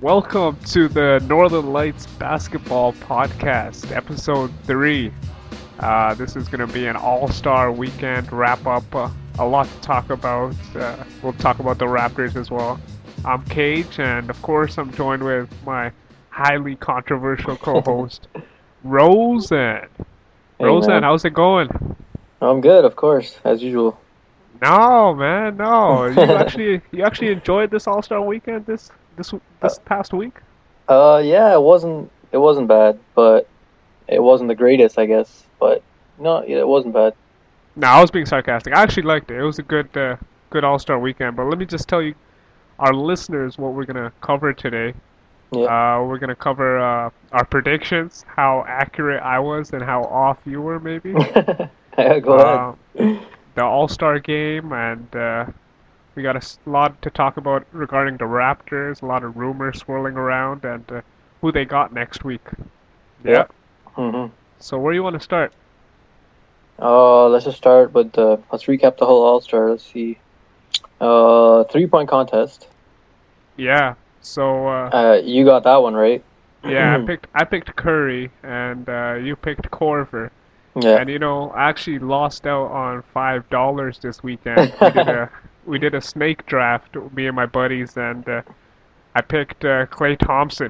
Welcome to the Northern Lights Basketball Podcast, Episode 3. This is going to be an all-star weekend wrap-up. A lot to talk about. We'll talk about the Raptors as well. I'm Cage, and of course I'm joined with my highly controversial co-host, Roseanne. Hey, Roseanne, man. how's it going? I'm good, of course, as usual. No, man, no. You actually enjoyed this all-star weekend this past week? Yeah, it wasn't bad, but it wasn't the greatest, I guess. But no, yeah, it wasn't bad. No, I was being sarcastic. I actually liked it. It was a good All-Star weekend. But let me just tell you, our listeners, what we're gonna cover today. Yeah. We're gonna cover our predictions, how accurate I was, and how off you were, maybe. Yeah, go Uh, ahead. the All-Star game, and we got a lot to talk about regarding the Raptors. A lot of rumors swirling around, and who they got next week. Yeah. Yeah. hmm So where do you want to start? Let's just start with let's recap the whole All-Star. Let's see. 3-point contest. Yeah. So. You got that one right. Yeah, I picked Curry, and you picked Corver. Yeah. And I actually lost out on $5 this weekend. We did a snake draft, me and my buddies, and I picked Klay Thompson.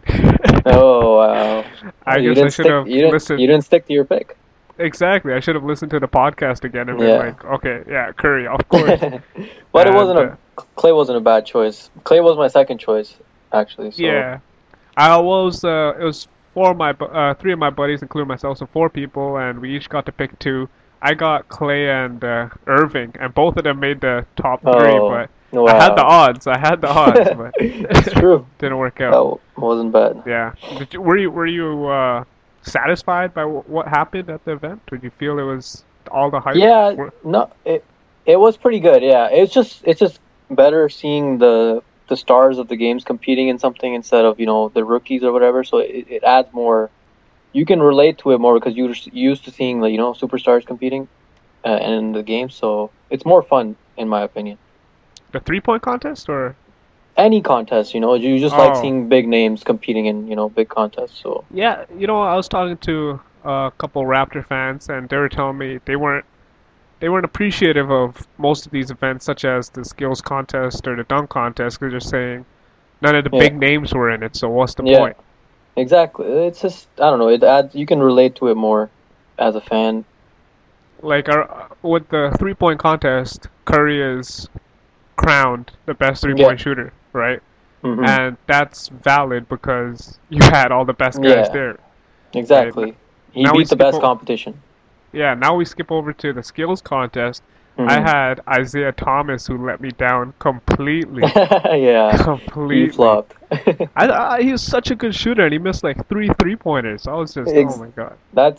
Oh wow. I You guess I didn't should stick. have You listened. didn't stick to your pick. Exactly, I should have listened to the podcast again and been Yeah. like, okay, yeah, Curry, of course. But And Clay wasn't a bad choice. Clay was my second choice, actually. So yeah, I was. It was three of my buddies, including myself, so four people, and we each got to pick two. I got Clay and Irving, and both of them made the top three. oh But I had the wow. odds. I had the odds, but It's true. didn't work out. That wasn't bad. Yeah. Were you satisfied by what happened at the event? Did you feel it was all the hype? Yeah, no, it was pretty good. Yeah, it's just better seeing the stars of the games competing in something instead of the rookies or whatever. So it adds more. You can relate to it more because you're just used to seeing the superstars competing in the game. So it's more fun in my opinion. The 3-point contest, or? Any contest, you just like Oh. seeing big names competing in big contests. So Yeah, I was talking to a couple Raptor fans, and they were telling me they weren't appreciative of most of these events, such as the skills contest or the dunk contest, because they're saying none of the yeah, big names were in it. So what's the yeah, point? exactly. It's just I don't know. It adds. You can relate to it more as a fan. Like with the 3-point contest, Curry is crowned the best Yeah. 3-point shooter, right? hmm And that's valid because you had all the best guys Yeah. there, right? Exactly. He Now we beat the skip best competition. Yeah, now we skip over to the skills contest. I hmm had Isaiah Thomas who let me down completely. Yeah, he Completely. flopped. He was such a good shooter, and he missed like three pointers. I was just, oh Ex- my god.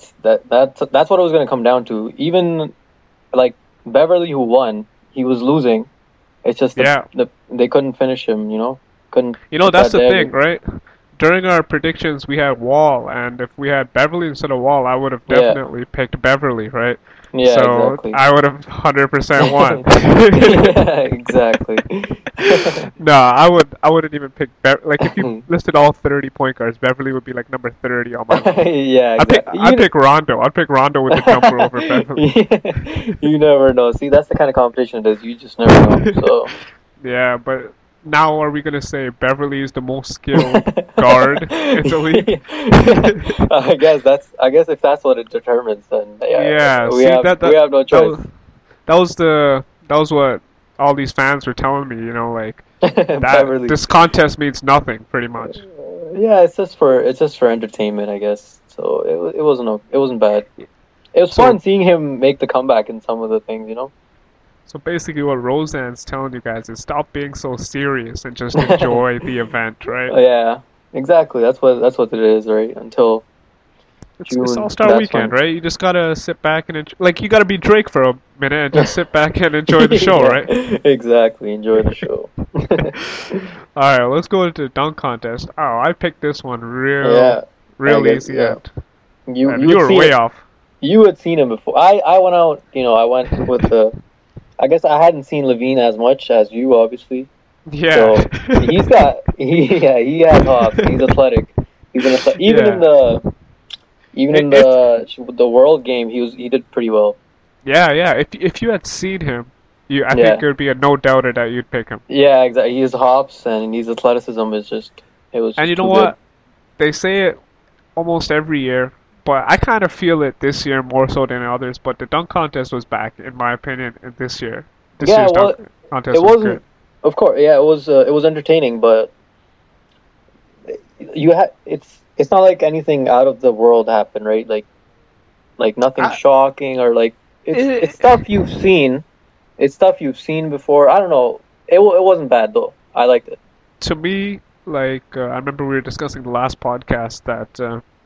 that's what it was gonna come down to. Even like Beverly, who won, he was losing. It's just Yeah, they couldn't finish him. Couldn't hit that's that the thing, dagger. right? During our predictions, we had Wall, and if we had Beverly instead of Wall, I would have Yeah, definitely picked Beverly, right? yeah, So exactly. I would have 100% won. Yeah, exactly. No, I wouldn't even pick like if you listed all 30 point guards, Beverly would be like number 30 on my list. Yeah, exactly. I'd pick Rondo. I'd pick Rondo with the jumper over Beverly. You never know. See, that's the kind of competition it is. You just never know. So, Yeah, but now are we gonna say Beverly is the most skilled guard in the league? I guess if that's what it determines, then yeah, Yeah, we see have that we that have no that choice. was that was what all these fans were telling me, like that Beverly. this contest means nothing pretty much. Yeah, it's just for entertainment, I guess. So it wasn't bad. It was So fun seeing him make the comeback in some of the things. so basically what Roseanne's telling you guys is stop being so serious and just enjoy the event, right? Yeah, exactly. That's what it is, right? Until It's June, All-Star that's weekend, when. right? You just gotta sit back and like you gotta be Drake for a minute and just sit back and enjoy the show, Yeah, right? exactly. Enjoy the show. All right, let's go into the dunk contest. Oh, I picked this one Yeah, I real guess. easy, Yeah, you and you you had were seen way it. off. You had seen him before. I went out. I went with the. I guess I hadn't seen Levine as much as you, obviously. Yeah. So he has hops. He's athletic. Even in Yeah. If the world game, he did pretty well. yeah, yeah. If you had seen him, I think Yeah, it would be a no doubter that you'd pick him. yeah, exactly. His hops and his athleticism it was And just you know too good. what? They say it almost every year, but I kind of feel it this year more so than others. But the dunk contest was back, in my opinion, this year. This Yeah, year's well, dunk it contest was good. wasn't. Of course, yeah, it was entertaining, but it's not like anything out of the world happened, right? Like nothing I, shocking or like it's it, stuff you've seen. It's stuff you've seen before. I don't know. It wasn't bad though. I liked it. to me, I remember we were discussing the last podcast that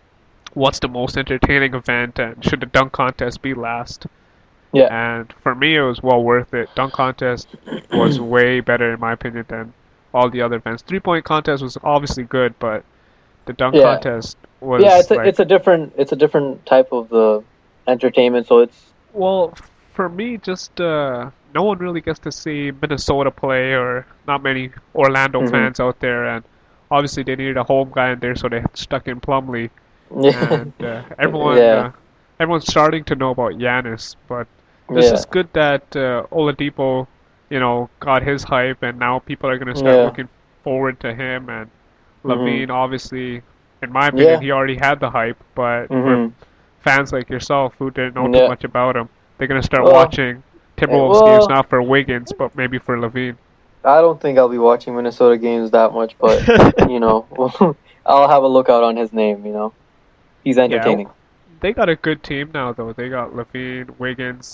what's the most entertaining event and should the dunk contest be last? Yeah. And for me, it was well worth it. Dunk contest was way better in my opinion than all the other events. 3 point contest was obviously good, but the dunk Yeah. contest Yeah, was like, it's a different type of the entertainment, so it's well, for me, just no one really gets to see Minnesota play, or not many Orlando mhm. fans out there, and obviously they needed a home guy in there, so they stuck in Plumlee, Yeah. and Yeah. everyone's starting to know about Giannis, but this Yeah. is good that Oladipo, got his hype, and now people are gonna start Yeah. looking forward to him, and Mhm. Levine, obviously, in my opinion, Yeah. he already had the hype, but for Mhm. fans like yourself who didn't know too Yeah. much about him, they're gonna start Well, watching Timberwolves games well, not for Wiggins, but maybe for Levine. I don't think I'll be watching Minnesota games that much, but you know, I'll have a look out on his name. He's Yeah, entertaining. they got a good team now though. They got Levine, Wiggins,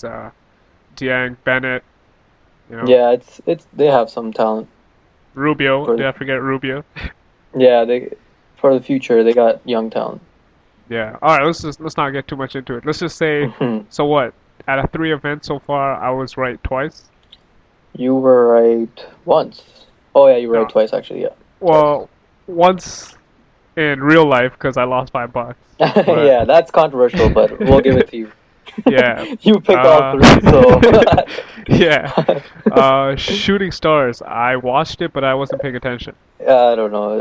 Dieng, Bennett, you know, Yeah, it's they have some talent Rubio. for Did I forget Rubio? yeah they for the future they got young talent. Yeah. All right. Let's not get too much into it. Let's just say, Mhm. so what? Out of 3 events so far, I was right twice. You were right once. Oh yeah, you were right No. twice actually. Yeah, twice. Well, once in real life because I lost $5. But Yeah, that's controversial, but we'll give it to you. yeah. You picked all Uh, three, so yeah. Shooting Stars. I watched it, but I wasn't paying attention. I don't know.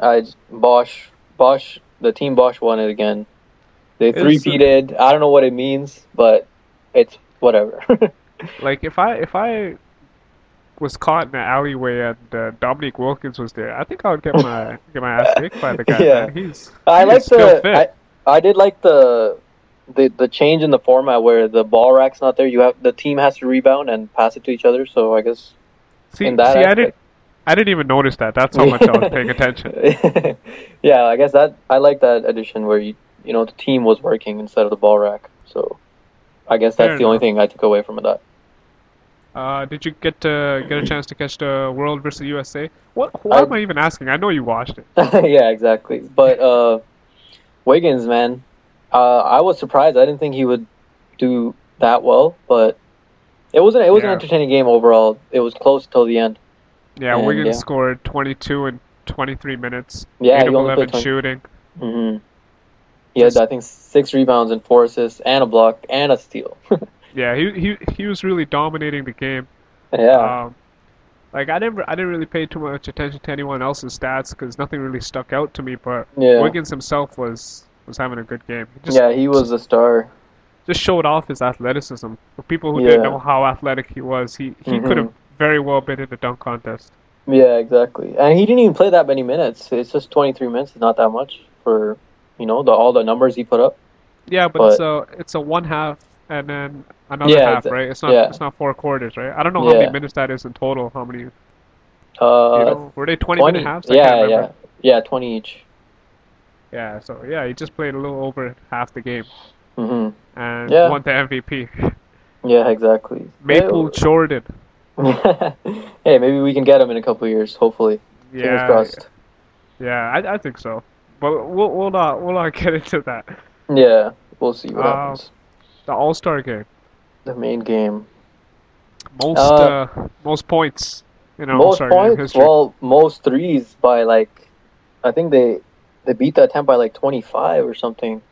Bosch, the team Bosch won it again. They Is three-peated. I don't know what it means, but it's whatever. like if I was caught in an alleyway and Dominique Wilkins was there, I think I would get my ass kicked by the guy, Yeah, man. He's I he is like still the fit. I did like the change in the format where the ball rack's not there. The team has to rebound and pass it to each other. So I guess in See, that see, I didn't aspect, I didn't even notice that. That's how much I was paying attention. yeah, I guess that I like that addition where the team was working instead of the ball rack. So I guess Fair that's the only enough. thing I took away from that. Did you get a chance to catch the World versus USA? What? Why I am I even asking? I know you watched it. yeah, exactly. But Wiggins, man, I was surprised. I didn't think he would do that well, but it was an Yeah, entertaining game overall. It was close till the end, yeah. and Wiggins yeah, scored 22 in 23 minutes, yeah, eight he of only played 11 20. shooting. Hmm. He had Just I think 6 rebounds and 4 assists and a block and a steal. yeah, he was really dominating the game. Yeah, Um, I didn't really pay too much attention to anyone else's stats because nothing really stuck out to me. But yeah, Wiggins himself was having a good game. He just yeah. He was the star. just showed off his athleticism. For people who didn't Yeah. know how athletic he was, he could have Hmm. very well been in the dunk contest. Yeah, exactly. And he didn't even play that many minutes. It's just 23 minutes. It's not that much for all the numbers he put up. Yeah, but But it's a one half and then another yeah, half, right? It's not yeah, it's not 4 quarters, right? I don't know how many yeah. minutes that is in total. How many? Uh, Were they 20-minute 20. halves? I can't Yeah, remember. yeah, 20 each. Yeah, so yeah, he just played a little over half the game Hmm. and Yeah, won the MVP. yeah, exactly. Maple Jordan. Hey, maybe we can get him in a couple years. Hopefully, fingers Yeah, crossed. yeah, I think so. But we'll not get into that. Yeah, we'll see what Uh, happens. the All-Star game. The main game. Most Uh, uh most points in an Most All-Star game points. history. Well, most threes by like, I think they beat that attempt by like 25 or something.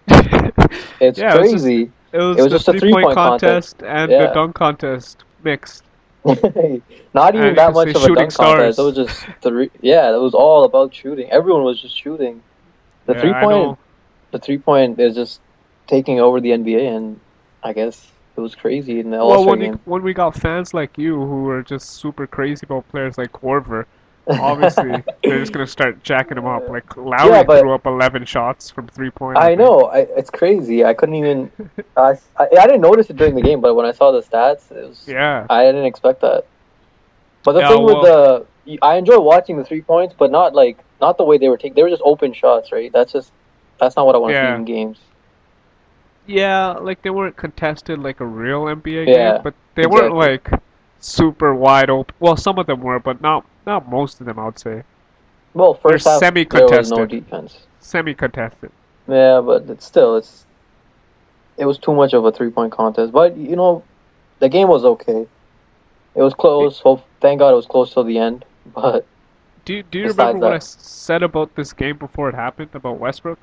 It's Yeah, crazy. it It was was the just a 3 point three-point contest. contest and the Yeah, dunk contest mixed. Not even And you that can say much of a shooting dunk contest. It stars. was just three. Yeah, it was all about shooting. Everyone was just shooting. The Yeah, three I point, know. the 3 point is just taking over the NBA, and I guess it was crazy in the All Well, Star game. when we got fans like you who are just super crazy about players like Korver, obviously they're just gonna start jacking him up. Like Yeah, Lowry but threw up 11 shots from 3 point, I I think. know it's crazy. I couldn't even. I didn't notice it during the game, but when I saw the stats, Yeah. I didn't expect that. But the Yeah. thing with Well. I enjoy watching the 3 points, but not the way they were taking. They were just open shots, right? That's not what I want to see Yeah. in games. Yeah. Like they weren't contested like a real NBA game, Yeah, but they weren't exactly. like super wide open. Well, some of them were, but not most of them. I would say Well, they're first half there was no semi-contested. defense. Semi-contested. Yeah, but it was too much of a 3 point contest. But the game was okay. It was close. Hope thank God it was close till the end. But Do you remember besides what I that, said about this game before it happened about Westbrook?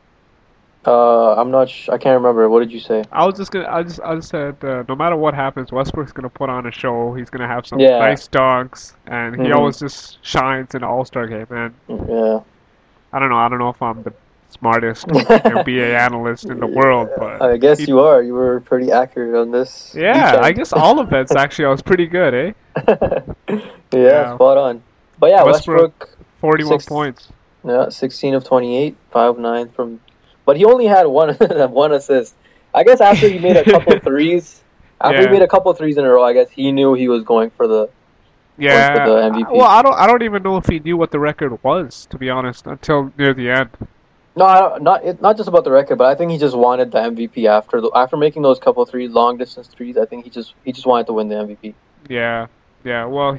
I'm not. I can't remember. What did you say? I just said no matter what happens, Westbrook's gonna put on a show. He's gonna have some Yeah. nice dunks, and he Mhm. always just shines in the All Star game. And Yeah. I don't know if I'm the smartest NBA analyst in the world, Yeah, but I guess he, you are. You were pretty accurate on this yeah, I weekend. guess all events actually I was pretty good, eh? Yeah, Yeah, spot on. But yeah, Westbrook, Westbrook 41 six, points. yeah, 16 of 28, 5 of 9 from. But he only had one one assist. I guess after he made a couple threes, after he Yeah, made a couple threes in a row, I guess he knew he was going for the yeah. Well, MVP. I don't even know if he knew what the record was, to be honest, until near the end. No, not just about the record, but I think he just wanted the MVP after making those couple three long distance threes. I think he just wanted to win the MVP. Yeah, yeah. Well,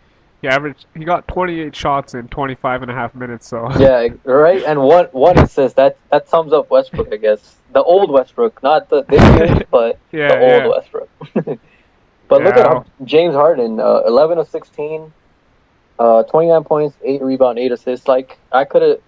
he got 28 shots in 25 and a half minutes, so Yeah, right. And one assist that sums up Westbrook, I guess. The old Westbrook, not this year's, but the yeah, old yeah, Westbrook. But look at yeah. James Harden, 11 of 16, 29 points, 8 rebound, 8 assists. Like I could have,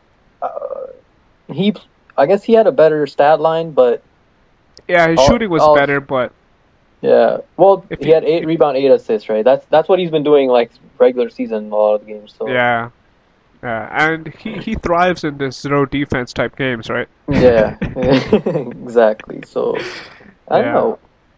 he, I guess he had a better stat line, but Yeah, his all, shooting was all better, but yeah. Well, if he had eight if rebound, 8 assists, right? That's what he's been doing like regular season in a lot of the games. So yeah, yeah, and he thrives in this zero defense type games, right? yeah, exactly. So I don't Yeah, know.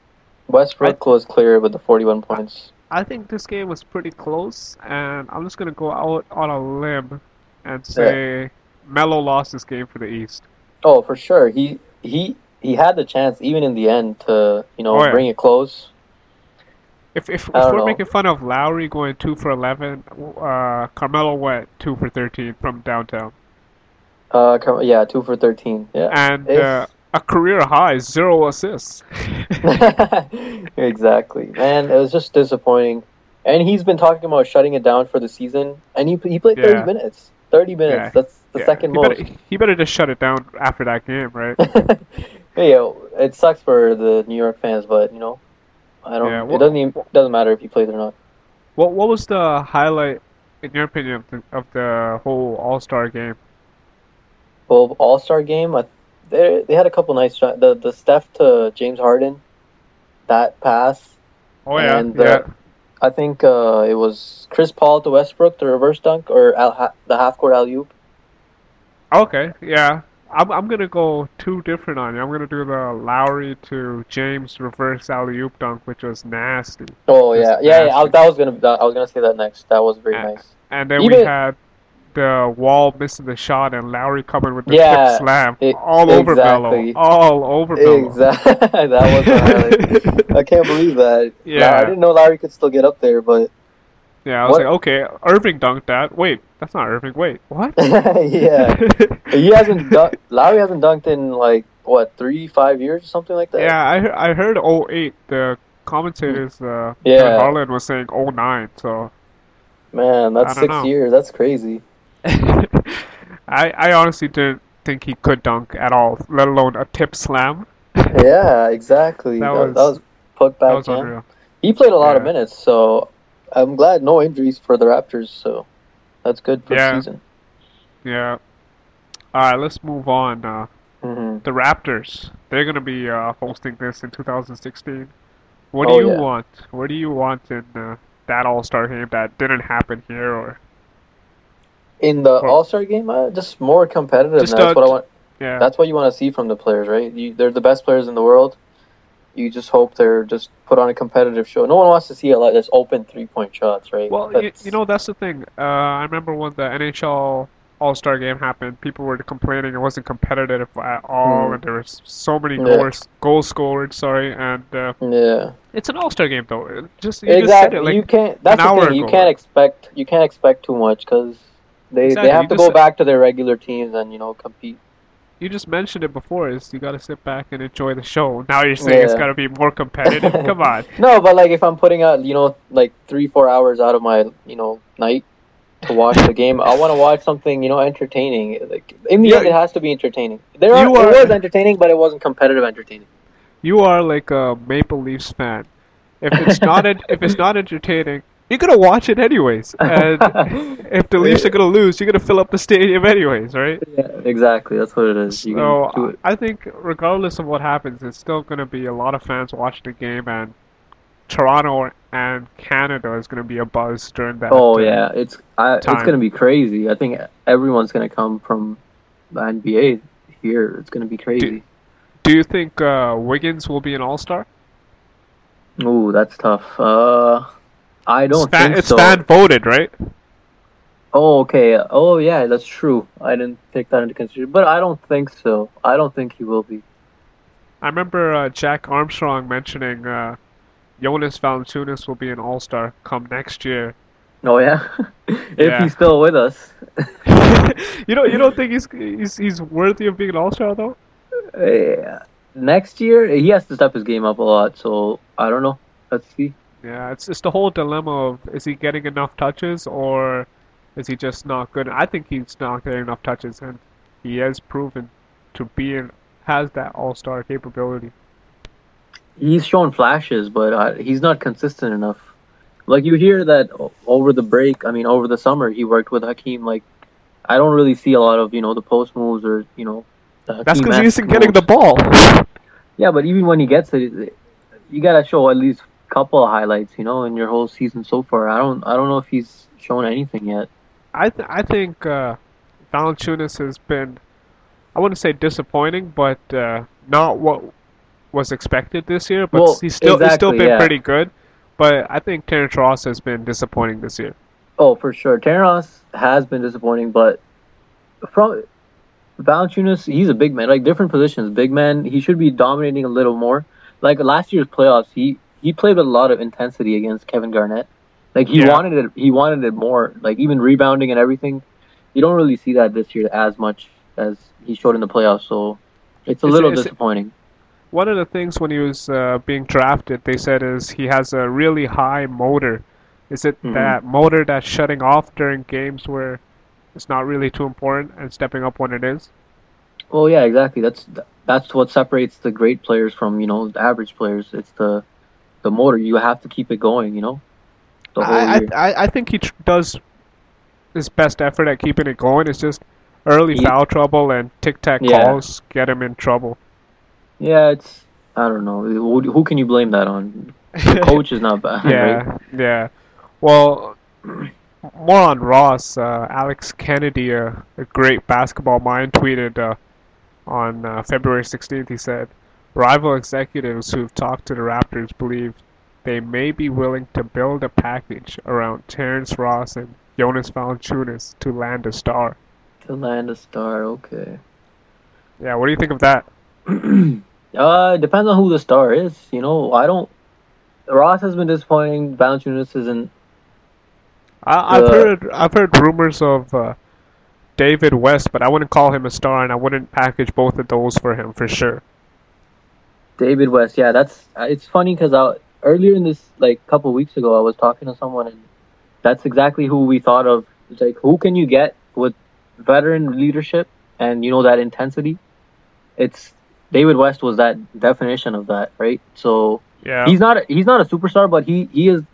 I Westbrook was clear with the 41 points. I think this game was pretty close, and I'm just gonna go out on a limb and Yeah. say Melo lost this game for the East. Oh, for sure. He had the chance even in the end to Oh yeah. bring it close. I If don't we're know. making fun of Lowry going 2 for 11, Carmelo went 2 for 13 from downtown, Yeah, 2 for 13. Yeah, and it's a career high 0 assists. exactly, man. It was just disappointing. And he's been talking about shutting it down for the season, and he played 30 Yeah, minutes. 30 minutes. yeah, That's the yeah. second most. He better just shut it down after that game, right? Hey, yo, it sucks for the New York fans, but I Yeah. don't. It doesn't matter if he plays or not. What was the highlight, in your opinion, of the whole All Star game? Well, All Star game, they had a couple nice shots. The Steph to James Harden, that pass, Oh yeah, and yeah. I think it was Chris Paul to Westbrook, the reverse dunk, or the half court alley oop. Okay, yeah. I'm gonna go two different on you. I'm gonna do the Lowry to James reverse alley oop dunk, which was nasty, Oh just yeah, yeah, yeah. nasty. I was gonna say that next. That was very And, nice. and then we Even had the Wall missing the shot and Lowry coming with the tip yeah, slam all over Melo, exactly, all over Melo. exactly. That was the highlight. I can't believe that. I Yeah, didn't know Larry could still get up there, but yeah. I was like, what? okay, Irving dunked that. Wait, that's not Irving. Wait, what? Yeah, he hasn't dunked. Larry hasn't dunked in like what 3, 5 years or something like that. Yeah, I heard '08. The commentators, Kevin Yeah, Harlan was saying '09. So man, I that's don't six know. years. That's crazy. I honestly didn't think he could dunk at all, let alone a tip slam. Yeah, exactly. That That was was put that back was jam. unreal. He played a lot of Yeah, minutes, so I'm glad no injuries for the Raptors. So that's good for the yeah, season. yeah. All right, let's move on. Hmm. The Raptors, they're gonna be hosting this in 2016. What do Oh you yeah. want? What do you want in that All-Star game that didn't happen here, In the or All-Star game, just more competitive. just That's what I want. yeah. That's what you want to see from the players, right? They're the best players in the world. You just hope they're just put on a competitive show. No one wants to see a lot this open 3-point shots, right? Well, you That's know that's the thing. I remember when the NHL All-Star game happened, people were complaining it wasn't competitive at all, hmm, and there was so many yeah, goals scored. Sorry, and yeah. it's an All-Star game though. Just you just said it Exactly. like You can't. an That's the hour thing. ago, right? You can't expect too much because they Exactly. have to go back to their regular teams and compete. You just mentioned it before. Is you got to sit back and enjoy the show. Now you're saying it's got Yeah. to be more competitive. Come on. No, but like if I'm putting out like 3-4 hours out of my night to watch the game, I want to watch something entertaining. Like in the end, it Yeah, has to be entertaining. you It was are entertaining, but it wasn't competitive entertaining. you are like a Maple Leafs fan. If it's not entertaining, you're gonna watch it anyways. And if the Leafs are gonna lose, you're gonna fill up the stadium anyways, right? Yeah, exactly. That's what it is. You can So do it. I think regardless of what happens, it's still gonna be a lot of fans watching the game, and Toronto and Canada is gonna be a buzz during that Oh yeah, it's time. gonna be crazy. I think everyone's gonna come from the NBA here. It's gonna be Do crazy. Do you think Wiggins will be an All Star? Ooh, that's tough. I don't think It's so. fan voted, right? Oh, okay. Oh, yeah, that's true. I didn't take that into consideration, but I don't think so. I don't think he will be. I remember Jack Armstrong mentioning Jonas Valanciunas will be an All Star come next year. Oh, yeah. If Yeah. he's still with us. You don't think he's worthy of being an All Star though? Yeah. Next year, he has to step his game up a lot. So I don't know. Let's see. Yeah, it's the whole dilemma of is he getting enough touches or is he just not good? I think he's not getting enough touches, and he has proven to be in has that All Star capability. He's shown flashes, but he's not consistent enough. Like you hear that over the break. I mean, over the summer, he worked with Hakeem. Like I don't really see a lot of the post moves or the That's because he Hakeem-esque isn't getting the moves. ball. Yeah, but even when he gets it, you gotta show at least a couple of highlights. In your whole season so far. I don't know if he's shown anything yet. I think Valanciunas has been I wouldn't say disappointing, but not what was expected this year. But Well, he's still exactly, been yeah. pretty good. But I think Terrence Ross has been disappointing this year. Oh, for sure. Terranos has been disappointing, but from Valanciunas, he's a big man. Like different positions, big man. He should be dominating a little more. Like last year's playoffs, he played with a lot of intensity against Kevin Garnett. Like he Yeah, wanted it. He wanted it more. Like even rebounding and everything. You don't really see that this year as much as he showed in the playoffs. So it's a little is it disappointing. one of the things when he was being drafted? They said is he has a really high motor. Is it Hmm. that motor that's shutting off during games where it's not really too important and stepping up when it is? Well, yeah, exactly. That's what separates the great players from the average players. It's the motor. You have to keep it going. The whole year. I think he does his best effort at keeping it going. It's just early He, foul trouble and tic tac yeah, calls get him in trouble. yeah. It's I don't know. Who can you blame that on? The coach is not bad, right? Yeah, yeah. Well, more on Ross. Alex Kennedy, a great basketball mind, tweeted on February 16th. He said, rival executives who've talked to the Raptors believe they may be willing to build a package around Terrence Ross and Jonas Valanciunas to land a star. To land a star, okay. Yeah, what do you think of that? Depends on who the star is. I don't. Ross has been disappointing. Valanciunas isn't the I've heard rumors of David West, but I wouldn't call him a star, and I wouldn't package both of those for him for sure. David West. Yeah, that's it's funny because earlier in this like couple weeks ago, I was talking to someone and that's exactly who we thought of. It's like who can you get with veteran leadership and that intensity? It's David West was that definition of that, right? So Yeah, he's not a superstar, but he is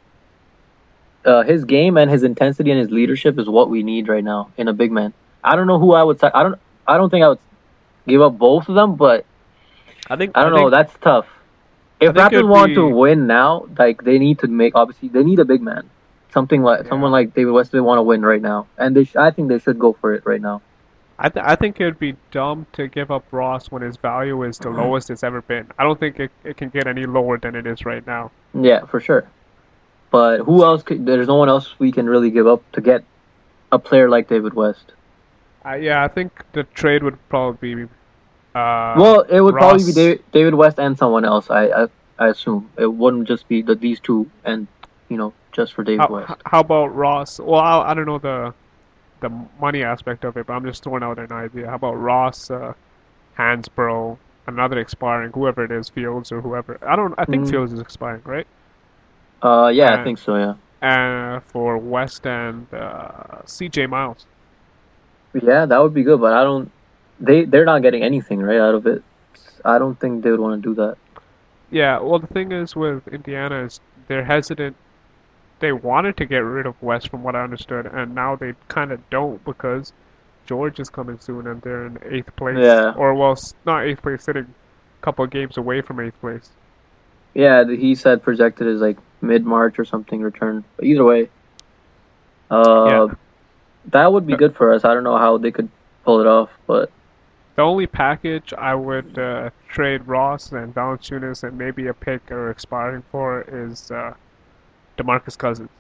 his game and his intensity and his leadership is what we need right now in a big man. I don't know who I would say. I don't think I would give up both of them, but I think I I don't know. think That's tough. If think Raptors it'd want to be win now, like they need to make obviously they need a big man, something like someone yeah. like David West. They want to win right now, and I think they should go for it right now. I think it'd be dumb to give up Ross when his value is the lowest it's ever been. I don't think it can get any lower than it is right now. Yeah, for sure. But who else? There's no one else we can really give up to get a player like David West. Yeah, I think the trade would probably be Well, it would probably be Ross. David West and someone else. I assume it wouldn't just be these two, and just for David West. How about Ross? Well, I don't know the money aspect of it, but I'm just throwing out an idea. How about Ross, Hansbrough, another expiring, whoever it is, Fields or whoever. I think Mm, Fields is expiring, right? yeah, I And think so. Yeah, for West and C.J. Miles. yeah, that would be good. But I don't. They're not getting anything right out of it. I don't think they would want to do that. Yeah, well, the thing is with Indiana is they're hesitant. They wanted to get rid of West, from what I understood, and now they kind of don't because George is coming soon, and they're in eighth place, Yeah, or well, not eighth place, sitting a couple of games away from eighth place. yeah. He said projected is like mid March or something return. But either way, Yeah, uh, that would be good for us. I don't know how they could pull it off, but the only package I would trade Ross and Valanciunas and maybe a pick or expiring for is DeMarcus Cousins.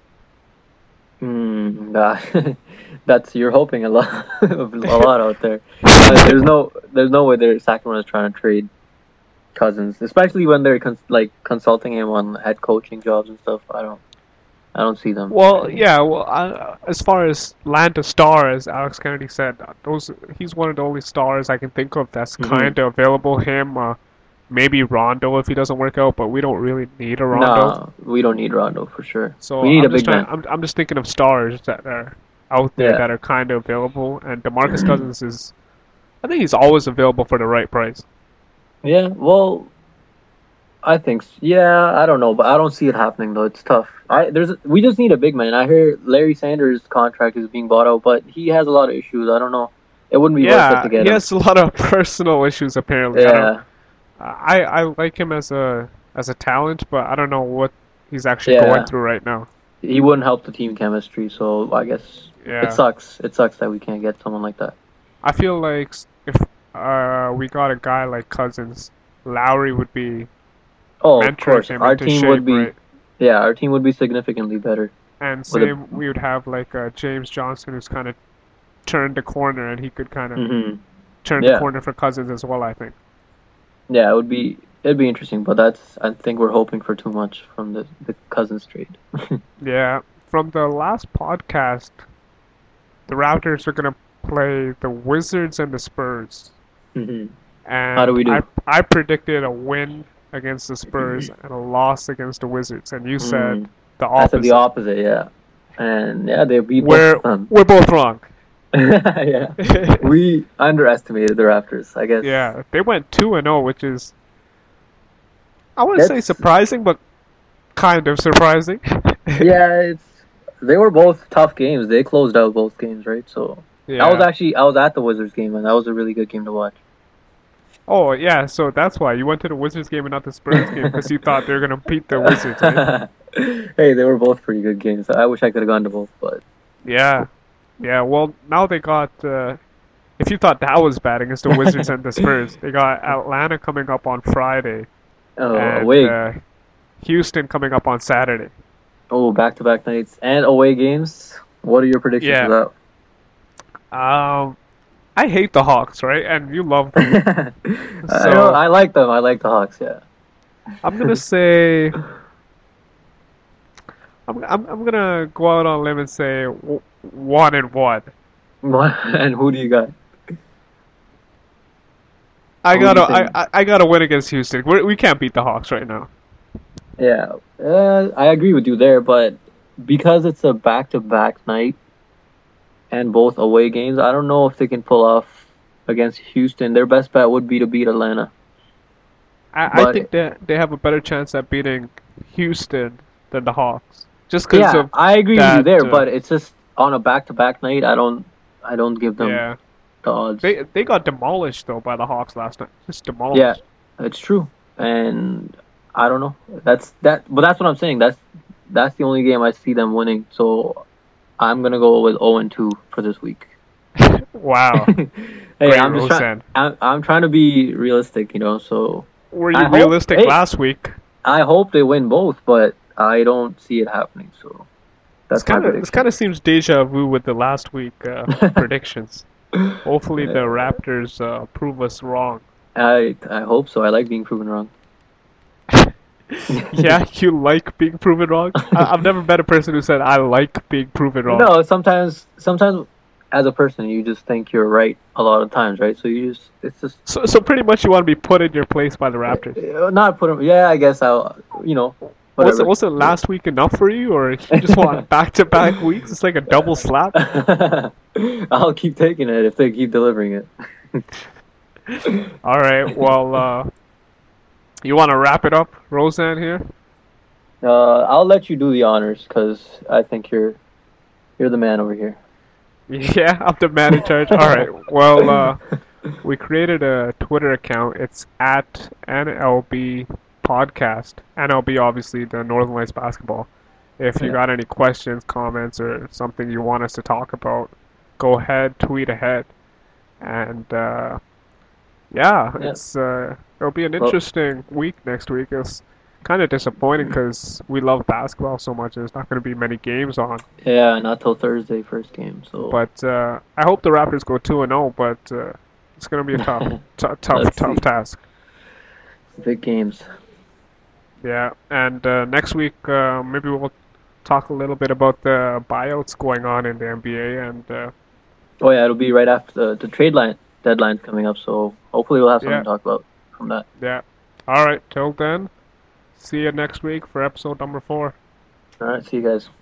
that's you're hoping a lot, a lot out there. There's no way Sacramento's trying to trade Cousins, especially when they're consulting him on head coaching jobs and stuff. I don't see them. Well, yeah. Well, as far as land a star, as Alex Kennedy said, those he's one of the only stars I can think of that's Hmm. kind of available. Him, maybe Rondo if he doesn't work out, but we don't really need a Rondo. Nah, we don't need Rondo for sure. So We need a big man. I'm just thinking of stars that are out there Yeah, that are kind of available. And DeMarcus Cousins is, I think he's always available for the right price. yeah. Well, yeah. I don't know, but I don't see it happening though. It's tough. We just need a big man. I hear Larry Sanders' contract is being bought out, but he has a lot of issues. I don't know. It wouldn't be worth it Yeah, to get he him. has a lot of personal issues apparently. I don't. Yeah, I like him as a talent, but I don't know what he's actually going yeah. through right now. He wouldn't help the team chemistry, so I guess it Yeah, sucks. It sucks that we can't get someone like that. I feel like if we got a guy like Cousins, Lowry would be Oh, of mentoring course, him into shape, right? our team would be significantly better And with a. same, we would have like James Johnson, who's kind of turned the corner, and he could kind of Hmm. turn the Yeah, corner for Cousins as well. I think. yeah, it'd be interesting, but I think we're hoping for too much from the Cousins trade. Yeah, from the last podcast, the Raptors are gonna play the Wizards and the Spurs, Hmm. How do and we do? I predicted a win against the Spurs and a loss against the Wizards, and you said Mm, the I said the opposite. opposite, yeah, and yeah, they beat both We're of them. we're both wrong. Yeah, we underestimated the Raptors, I guess. Yeah, they went 2-0, which is I wouldn't say That's surprising, but kind of surprising. Yeah, they were both tough games. They closed out both games, right? So Yeah. I was at the Wizards game, and that was a really good game to watch. Oh, yeah, so that's why you went to the Wizards game and not the Spurs game because you thought they were gonna beat the Wizards, eh? Hey, they were both pretty good games. I wish I could have gone to both, but Yeah. Yeah, well, now they got if you thought that was bad against the Wizards and the Spurs, they got Atlanta coming up on Friday and away. Houston coming up on Saturday. Oh, back-to-back nights and away games. What are your predictions Yeah. for I hate the Hawks, right? And you love them. that? So I like them. I like the Hawks. Yeah. I'm gonna say I'm gonna go out on a limb and say 1-1. And who do you got? I Who do you gotta think? I gotta win against Houston. We can't beat the Hawks right now. Yeah, I agree with you there, but because it's a back-to-back night and both away games, I don't know if they can pull off against Houston. Their best bet would be to beat Atlanta. I But think that they have a better chance at beating Houston than the Hawks, just because yeah, of I agree with you that. there. But it's just on a back-to-back night. I don't give them Yeah, the odds. they got demolished though by the Hawks last night. Just Yeah, demolished. it's true. And I don't know. But that's what I'm saying. That's the only game I see them winning. So I'm gonna go with 0-2 for this week. Wow. Hey, Great, I'm just trying. Rosen. I'm trying to be realistic, So Were you I hope. realistic Hey, last week? I hope they win both, but I don't see it happening. So This that's my kind of this prediction. kind of seems deja vu with the last week predictions. Hopefully the Raptors prove us wrong. I hope so. I like being proven wrong. Yeah, you like being proven wrong? I've never met a person who said I like being proven wrong. No, sometimes as a person, you just think you're right a lot of times, right? So it's just So pretty much you want to be put in your place by the Raptors. not put 'em. Yeah, I guess Was it whatever. was it last week enough for you, or you just want back-to-back weeks? It's like a double slap. I'll keep taking it if they keep delivering it. All right, well, you want to wrap it up, Roseanne here? I'll let you do the honors because I think you're the man over here. Yeah, I'm the man in charge. All right, well, we created a Twitter account. It's at NLB Podcast. NLB, obviously, the Northern Lights basketball. If you Yeah. got any questions, comments, or something you want us to talk about, go ahead, tweet ahead. And yeah, Yeah. it'll be an Well, interesting week next week. It's kind of disappointing because we love basketball so much. There's not going to be many games on. yeah, not till Thursday first game. So But I hope the Raptors go 2-0. But it's going to be a let's tough see. task. Big games. Yeah, and next week maybe we'll talk a little bit about the buyouts going on in the NBA, and Oh yeah, it'll be right after the trade line deadline's coming up. So hopefully we'll have something yeah, to talk about from that. yeah. All right, till then, see you next week for episode number 4. All right, see you guys.